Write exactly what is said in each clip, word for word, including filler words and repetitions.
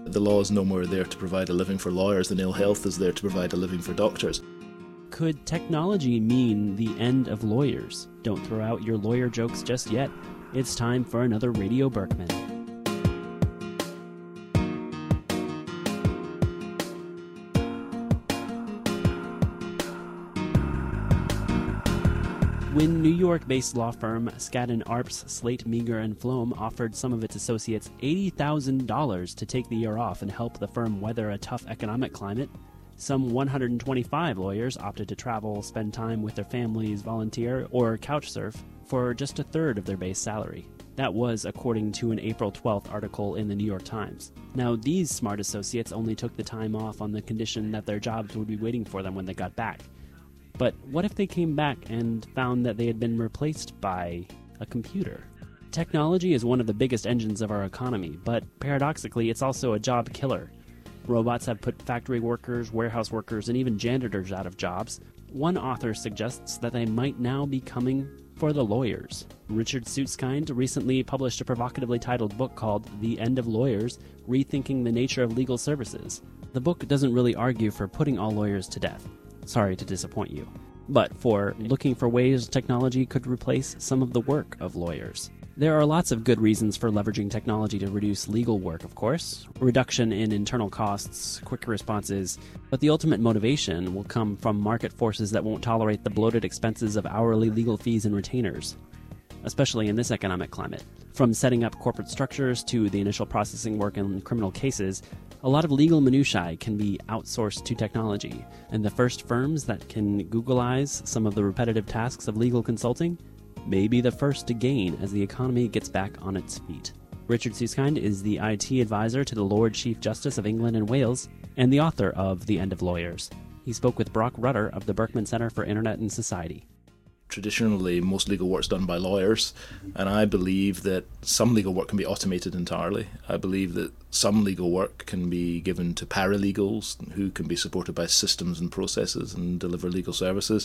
the law is no more there to provide a living for lawyers than ill health is there to provide a living for doctors. Could technology mean the end of lawyers? Don't throw out your lawyer jokes just yet. It's time for another Radio Berkman. When New York-based law firm Skadden Arps, Slate, Meagher and Flom offered some of its associates eighty thousand dollars to take the year off and help the firm weather a tough economic climate, some one hundred twenty-five lawyers opted to travel, spend time with their families, volunteer, or couch surf for just a third of their base salary. That was according to an April twelfth article in the New York Times. Now, these smart associates only took the time off on the condition that their jobs would be waiting for them when they got back. But what if they came back and found that they had been replaced by a computer? Technology is one of the biggest engines of our economy, but paradoxically, it's also a job killer. Robots have put factory workers, warehouse workers, and even janitors out of jobs. One author suggests that they might now be coming for the lawyers. Richard Suitskind recently published a provocatively titled book called The End of Lawyers, Rethinking the Nature of Legal Services. The book doesn't really argue for putting all lawyers to death. Sorry to disappoint you. But for looking for ways technology could replace some of the work of lawyers. There are lots of good reasons for leveraging technology to reduce legal work, of course. Reduction in internal costs, quicker responses, but the ultimate motivation will come from market forces that won't tolerate the bloated expenses of hourly legal fees and retainers, especially in this economic climate. From setting up corporate structures to the initial processing work in criminal cases, a lot of legal minutiae can be outsourced to technology, and the first firms that can Googleize some of the repetitive tasks of legal consulting may be the first to gain as the economy gets back on its feet. Richard Suitskind is the I T advisor to the Lord Chief Justice of England and Wales, and the author of The End of Lawyers. He spoke with Brock Rutter of the Berkman Center for Internet and Society. Traditionally, most legal work is done by lawyers, and I believe that some legal work can be automated entirely. I believe that some legal work can be given to paralegals who can be supported by systems and processes and deliver legal services,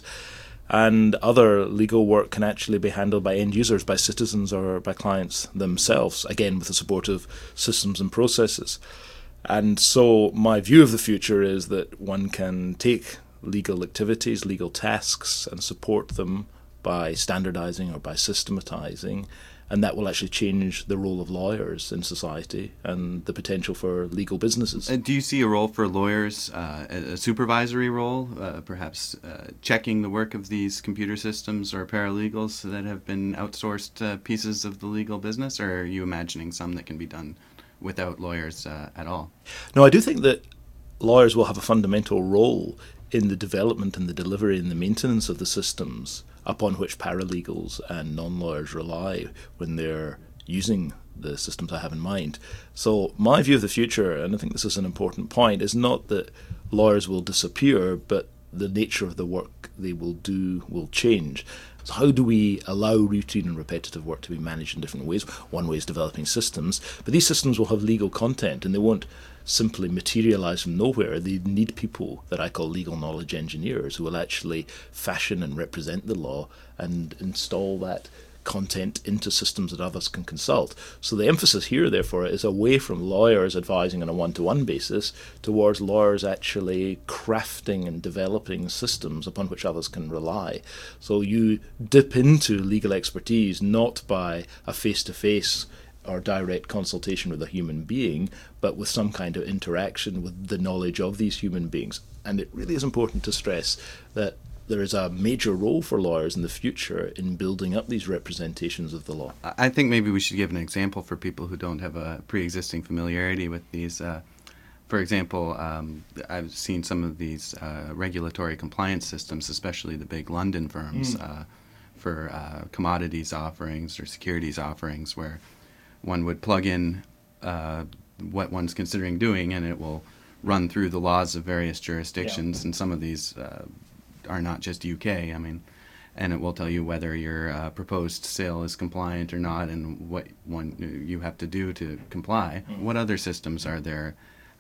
and other legal work can actually be handled by end users, by citizens or by clients themselves, again with the support of systems and processes. And so my view of the future is that one can take legal activities, legal tasks, and support them by standardizing or by systematizing, and that will actually change the role of lawyers in society and the potential for legal businesses. Uh, do you see a role for lawyers, uh, a supervisory role, uh, perhaps uh, checking the work of these computer systems or paralegals that have been outsourced uh, pieces of the legal business, or are you imagining some that can be done without lawyers uh, at all? No, I do think that lawyers will have a fundamental role in the development and the delivery and the maintenance of the systems upon which paralegals and non-lawyers rely when they're using the systems I have in mind. So my view of the future, and I think this is an important point, is not that lawyers will disappear, but the nature of the work they will do will change. So how do we allow routine and repetitive work to be managed in different ways? One way is developing systems, but these systems will have legal content and they won't simply materialize from nowhere. They need people that I call legal knowledge engineers who will actually fashion and represent the law and install that content into systems that others can consult. So the emphasis here, therefore, is away from lawyers advising on a one-to-one basis towards lawyers actually crafting and developing systems upon which others can rely. So you dip into legal expertise not by a face-to-face or direct consultation with a human being, but with some kind of interaction with the knowledge of these human beings. And it really is important to stress that there is a major role for lawyers in the future in building up these representations of the law. I think maybe we should give an example for people who don't have a pre-existing familiarity with these. Uh, for example, um, I've seen some of these uh, regulatory compliance systems, especially the big London firms, mm. uh, for uh, commodities offerings or securities offerings, where one would plug in uh, what one's considering doing, and it will run through the laws of various jurisdictions, yeah. and some of these uh, are not just U K, I mean, and it will tell you whether your uh, proposed sale is compliant or not and what one you have to do to comply. Mm. What other systems are there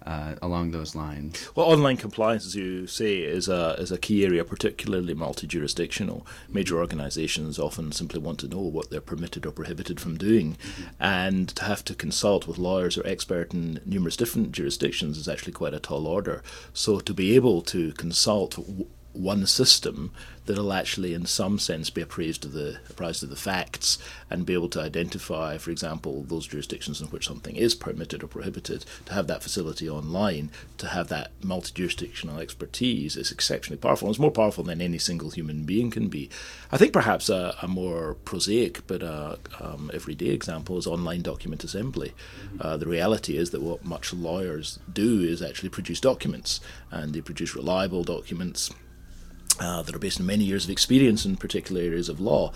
uh, along those lines. Well, online compliance, as you say, is a is a key area, particularly multi-jurisdictional. Major organisations often simply want to know what they're permitted or prohibited from doing, mm-hmm. and to have to consult with lawyers or experts in numerous different jurisdictions is actually quite a tall order. So to be able to consult w- one system that'll actually in some sense be appraised of the apprised of the facts and be able to identify, for example, those jurisdictions in which something is permitted or prohibited, to have that facility online, to have that multi-jurisdictional expertise is exceptionally powerful. It's more powerful than any single human being can be. I think perhaps a, a more prosaic but a, um, everyday example is online document assembly. Uh, the reality is that what much lawyers do is actually produce documents, and they produce reliable documents Uh, that are based on many years of experience in particular areas of law.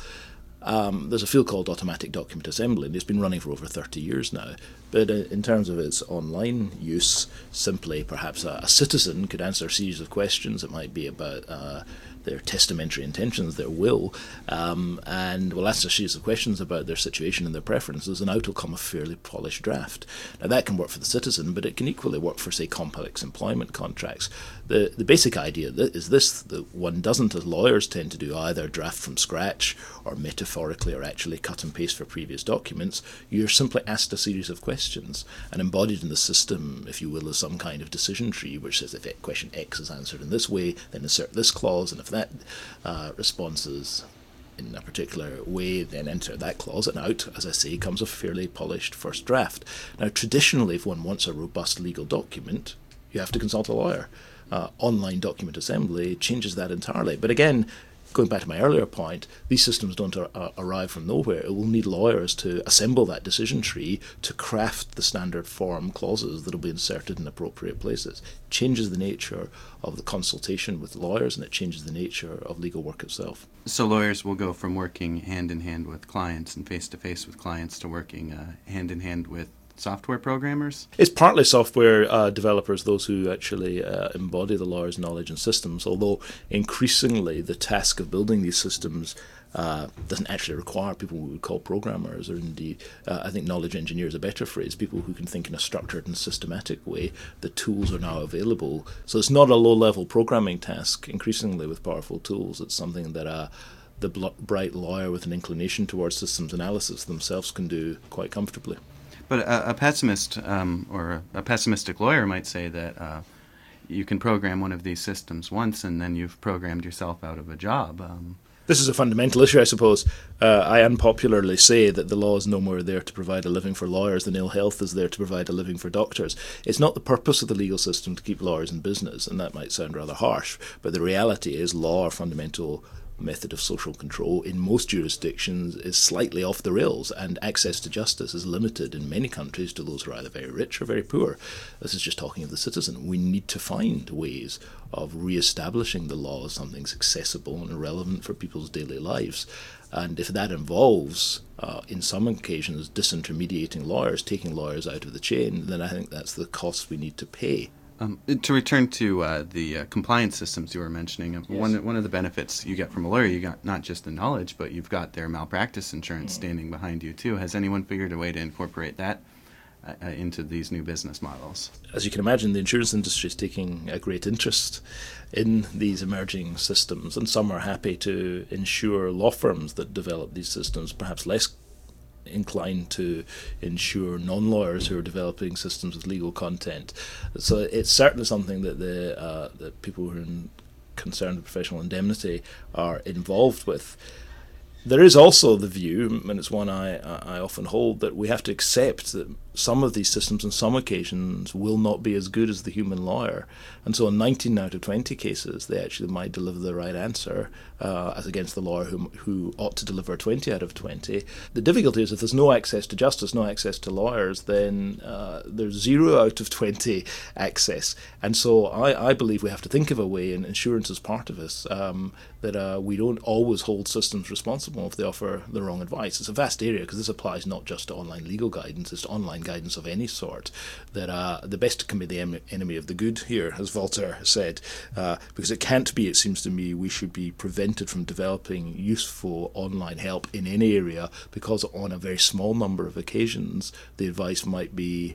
Um, there's a field called automatic document assembly, and it's been running for over thirty years now. But uh, in terms of its online use, simply perhaps a, a citizen could answer a series of questions. It might be about uh, their testamentary intentions, their will, um, and will answer a series of questions about their situation and their preferences, and out will come a fairly polished draft. Now that can work for the citizen, but it can equally work for, say, complex employment contracts. The the basic idea is this, that one doesn't, as lawyers tend to do, either draft from scratch or metaphorically or actually cut and paste for previous documents. You're simply asked a series of questions, and embodied in the system, if you will, is some kind of decision tree which says if question X is answered in this way, then insert this clause, and if that uh, response is in a particular way, then enter that clause, and out, as I say, comes a fairly polished first draft. Now, traditionally, if one wants a robust legal document, you have to consult a lawyer. Uh, online document assembly changes that entirely. But again, going back to my earlier point, these systems don't ar- ar- arrive from nowhere. It will need lawyers to assemble that decision tree to craft the standard form clauses that will be inserted in appropriate places. It changes the nature of the consultation with lawyers, and it changes the nature of legal work itself. So lawyers will go from working hand-in-hand with clients and face-to-face with clients to working uh, hand-in-hand with software programmers? It's partly software uh, developers, those who actually uh, embody the lawyer's knowledge and systems, although increasingly the task of building these systems uh, doesn't actually require people we would call programmers, or indeed, uh, I think knowledge engineers is a better phrase, people who can think in a structured and systematic way. The tools are now available. So it's not a low-level programming task, increasingly with powerful tools. It's something that uh, the bl- bright lawyer with an inclination towards systems analysis themselves can do quite comfortably. But a, a pessimist um, or a, a pessimistic lawyer might say that uh, you can program one of these systems once and then you've programmed yourself out of a job. Um, This is a fundamental issue, I suppose. Uh, I unpopularly say that the law is no more there to provide a living for lawyers than ill health is there to provide a living for doctors. It's not the purpose of the legal system to keep lawyers in business, and that might sound rather harsh, but the reality is law, our fundamental method of social control in most jurisdictions, is slightly off the rails, and access to justice is limited in many countries to those who are either very rich or very poor. This is just talking of the citizen. We need to find ways of re-establishing the law as something accessible and relevant for people's daily lives. And if that involves, uh, in some occasions, disintermediating lawyers, taking lawyers out of the chain, then I think that's the cost we need to pay. Um, to return to uh, the uh, compliance systems you were mentioning, uh, Yes. one one of the benefits you get from a lawyer, you got not just the knowledge, but you've got their malpractice insurance Mm. standing behind you too. Has anyone figured a way to incorporate that uh, uh, into these new business models? As you can imagine, the insurance industry is taking a great interest in these emerging systems, and some are happy to insure law firms that develop these systems, perhaps less inclined to insure non-lawyers who are developing systems with legal content. So it's certainly something that the uh, that people who are in, concerned with professional indemnity are involved with. There is also the view, and it's one I, I often hold, that we have to accept that some of these systems on some occasions will not be as good as the human lawyer. And so in nineteen out of twenty cases, they actually might deliver the right answer, uh, as against the lawyer who, who ought to deliver twenty out of twenty. The difficulty is if there's no access to justice, no access to lawyers, then uh, there's zero out of twenty access. And so I, I believe we have to think of a way, and insurance is part of this, um, that uh, we don't always hold systems responsible if they offer the wrong advice. It's a vast area, because this applies not just to online legal guidance, it's to online guidance of any sort, that uh, the best can be the em- enemy of the good here, as Voltaire said, uh, because it can't be, it seems to me, we should be prevented from developing useful online help in any area, because on a very small number of occasions the advice might be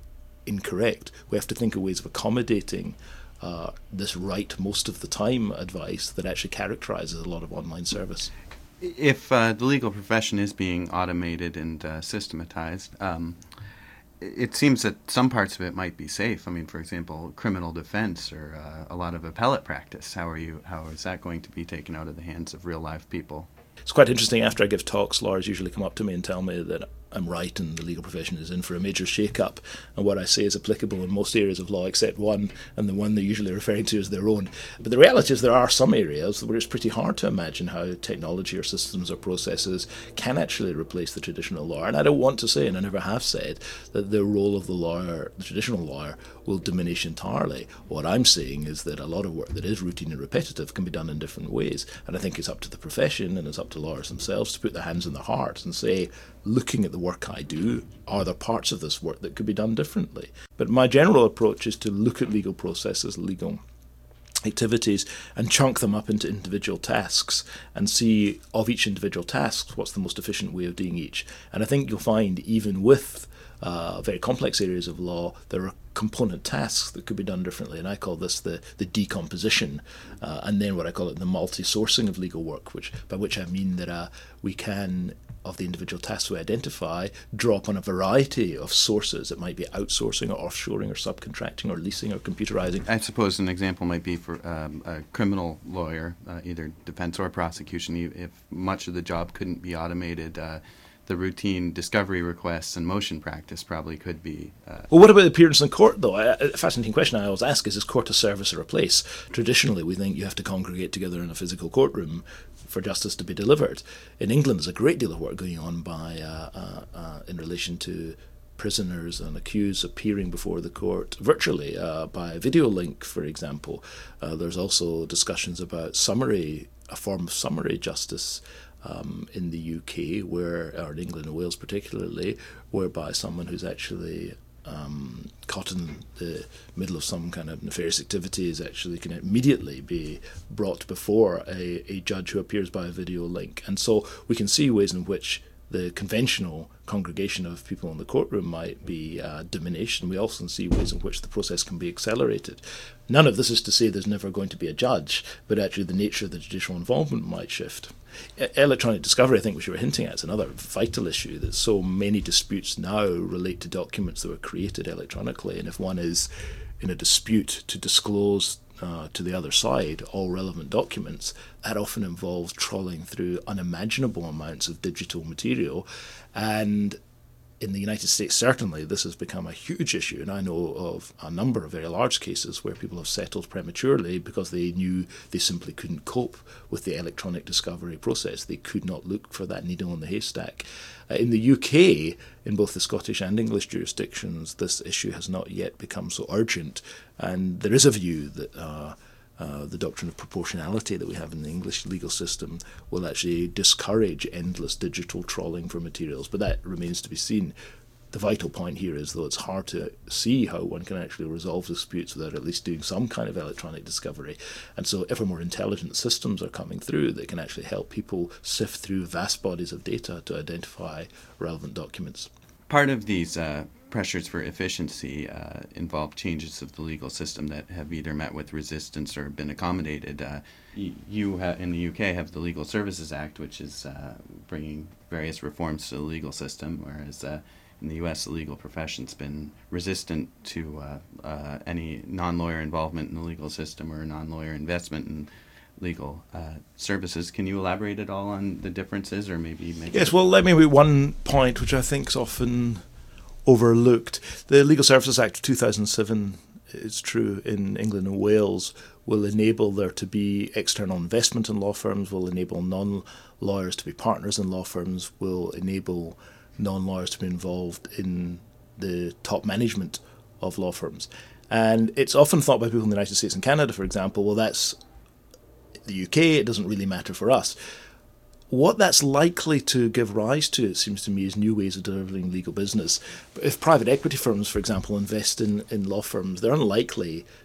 incorrect. We have to think of ways of accommodating uh, this right most of the time advice that actually characterizes a lot of online service. If uh, the legal profession is being automated and uh, systematized, um, it seems that some parts of it might be safe. I mean, for example, criminal defense or uh, a lot of appellate practice. How are you? How is that going to be taken out of the hands of real live people? It's quite interesting. After I give talks, lawyers usually come up to me and tell me that I'm right and the legal profession is in for a major shake-up, and what I say is applicable in most areas of law except one, and the one they're usually referring to is their own. But the reality is there are some areas where it's pretty hard to imagine how technology or systems or processes can actually replace the traditional lawyer. And I don't want to say, and I never have said, that the role of the lawyer, the traditional lawyer, will diminish entirely. What I'm saying is that a lot of work that is routine and repetitive can be done in different ways, and I think it's up to the profession and it's up to lawyers themselves to put their hands in their hearts and say, looking at the work I do, are there parts of this work that could be done differently? But my general approach is to look at legal processes, legal activities, and chunk them up into individual tasks and see of each individual task what's the most efficient way of doing each. And I think you'll find even with uh, very complex areas of law, there are component tasks that could be done differently, and I call this the, the decomposition, uh, and then what I call it the multi-sourcing of legal work, which by which I mean that uh, we can, of the individual tasks we identify, draw upon a variety of sources. It might be outsourcing or offshoring or subcontracting or leasing or computerizing. I suppose an example might be for um, a criminal lawyer, uh, either defense or prosecution. If much of the job couldn't be automated, uh, the routine discovery requests and motion practice probably could be. Uh, well, what about appearance in court, though? A fascinating question I always ask is, is court a service or a place? Traditionally, we think you have to congregate together in a physical courtroom for justice to be delivered. In England, there's a great deal of work going on by uh, uh, uh, in relation to prisoners and accused appearing before the court virtually uh, by video link, for example. Uh, there's also discussions about summary, a form of summary justice um, in the U K, where, or in England and Wales particularly, whereby someone who's actually Um, caught in the middle of some kind of nefarious activities actually can immediately be brought before a, a judge who appears by a video link. And so we can see ways in which the conventional congregation of people in the courtroom might be uh, diminished, and we also see ways in which the process can be accelerated. None of this is to say there's never going to be a judge, but actually the nature of the judicial involvement might shift. E- electronic discovery, I think, which you were hinting at, is another vital issue, that so many disputes now relate to documents that were created electronically, and if one is in a dispute to disclose Uh, to the other side all relevant documents, that often involves trawling through unimaginable amounts of digital material. And in the United States, certainly, this has become a huge issue. And I know of a number of very large cases where people have settled prematurely because they knew they simply couldn't cope with the electronic discovery process. They could not look for that needle in the haystack. Uh, in the U K, in both the Scottish and English jurisdictions, this issue has not yet become so urgent. And there is a view that uh, uh, the doctrine of proportionality that we have in the English legal system will actually discourage endless digital trawling for materials. But that remains to be seen. The vital point here is, though, it's hard to see how one can actually resolve disputes without at least doing some kind of electronic discovery. And so ever more intelligent systems are coming through that can actually help people sift through vast bodies of data to identify relevant documents. Part of these uh, pressures for efficiency uh, involve changes of the legal system that have either met with resistance or been accommodated. Uh, y- you ha- in the U K have the Legal Services Act, which is uh, bringing various reforms to the legal system, whereas uh, in the U S, the legal profession's been resistant to uh, uh, any non-lawyer involvement in the legal system or non-lawyer investment in legal uh, services. Can you elaborate at all on the differences, or maybe make Yes, well, let me make one point which I think is often overlooked. The Legal Services Act of two thousand seven, it's true, in England and Wales, will enable there to be external investment in law firms, will enable non-lawyers to be partners in law firms, will enable non-lawyers to be involved in the top management of law firms. And it's often thought by people in the United States and Canada, for example, well, that's the U K, it doesn't really matter for us. What that's likely to give rise to, it seems to me, is new ways of delivering legal business. But if private equity firms, for example, invest in, in law firms, they're unlikely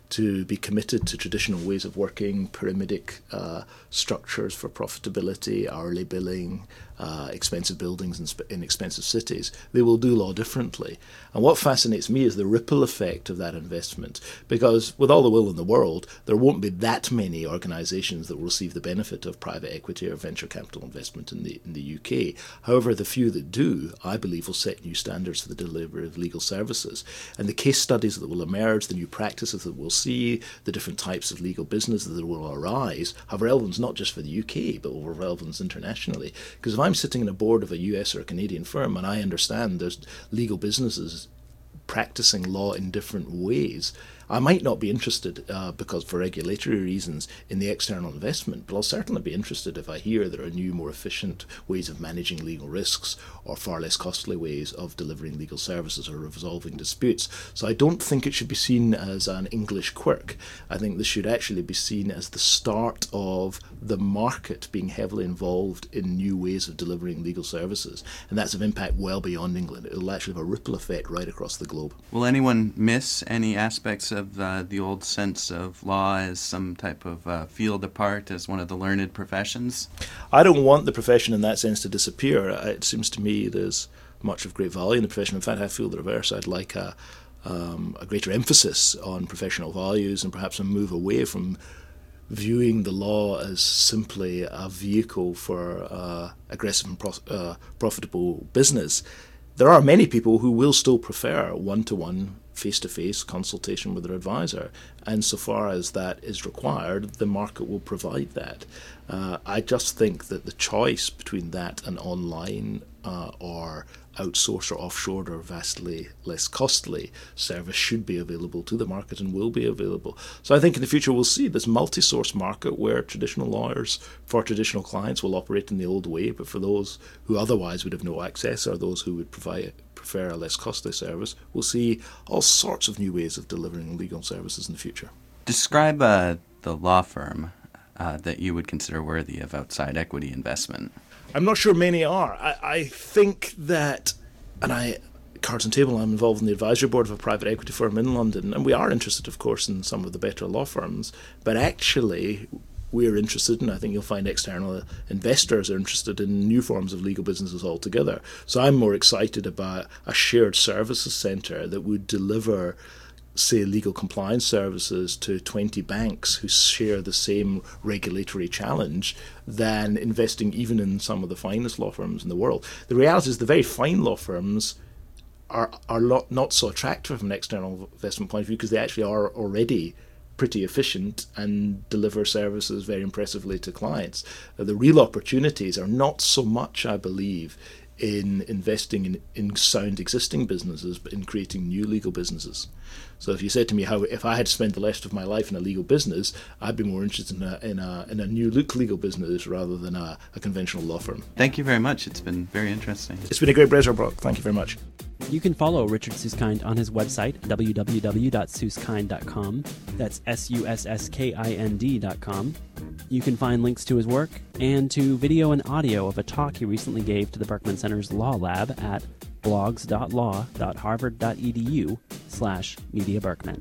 to be committed to traditional ways of working, pyramidic uh, structures for profitability, hourly billing, uh, expensive buildings in, sp- in expensive cities. They will do law differently. And what fascinates me is the ripple effect of that investment, because with all the will in the world, there won't be that many organisations that will receive the benefit of private equity or venture capital investment in the in the U K. However, the few that do, I believe, will set new standards for the delivery of legal services. And the case studies that will emerge, the new practices that we'll see, the different types of legal business that will arise, have relevance not just for the U K, but will have relevance internationally. Because if I'm sitting in a board of a U S or a Canadian firm and I understand there's legal businesses practicing law in different ways, I might not be interested uh, because for regulatory reasons in the external investment, but I'll certainly be interested if I hear there are new, more efficient ways of managing legal risks or far less costly ways of delivering legal services or resolving disputes. So I don't think it should be seen as an English quirk. I think this should actually be seen as the start of the market being heavily involved in new ways of delivering legal services. And that's of impact well beyond England. It'll actually have a ripple effect right across the globe. Will anyone miss any aspects of of uh, the old sense of law as some type of uh, field apart, as one of the learned professions? I don't want the profession in that sense to disappear. It seems to me there's much of great value in the profession. In fact, I feel the reverse. I'd like a, um, a greater emphasis on professional values and perhaps a move away from viewing the law as simply a vehicle for uh, aggressive and pro- uh, profitable business. There are many people who will still prefer one-to-one, face-to-face consultation with their advisor, and so far as that is required, the market will provide that. Uh, I just think that the choice between that and online uh, or outsourced or offshored or vastly less costly service should be available to the market and will be available. So I think in the future we'll see this multi-source market where traditional lawyers for traditional clients will operate in the old way, but for those who otherwise would have no access or those who would provide prefer a less costly service, we'll see all sorts of new ways of delivering legal services in the future. Describe uh, the law firm uh, that you would consider worthy of outside equity investment. I'm not sure many are. I, I think that, and I, cards on table, I'm involved in the advisory board of a private equity firm in London, and we are interested, of course, in some of the better law firms, but actually we're interested, and I think you'll find external investors are interested in new forms of legal businesses altogether. So I'm more excited about a shared services centre that would deliver, say, legal compliance services to twenty banks who share the same regulatory challenge than investing even in some of the finest law firms in the world. The reality is the very fine law firms are, are not, not so attractive from an external investment point of view because they actually are already pretty efficient and deliver services very impressively to clients. Uh, the real opportunities are not so much, I believe, in investing in, in sound existing businesses, but in creating new legal businesses. So if you said to me how if I had spent the rest of my life in a legal business, I'd be more interested in a in a, in a new look legal business rather than a, a conventional law firm. Thank you very much. It's been very interesting. It's been a great pleasure, Brock. Thank you very much. You can follow Richard Susskind on his website, w w w dot susskind dot com. That's S U S S K I N D dot com. You can find links to his work and to video and audio of a talk he recently gave to the Berkman Center's Law Lab at blogs dot law dot harvard dot e d u slash media berkman.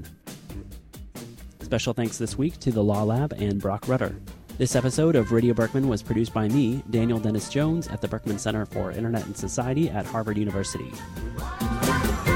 Special thanks this week to the Law Lab and Brock Rutter. This episode of Radio Berkman was produced by me, Daniel Dennis Jones, at the Berkman Center for Internet and Society at Harvard University.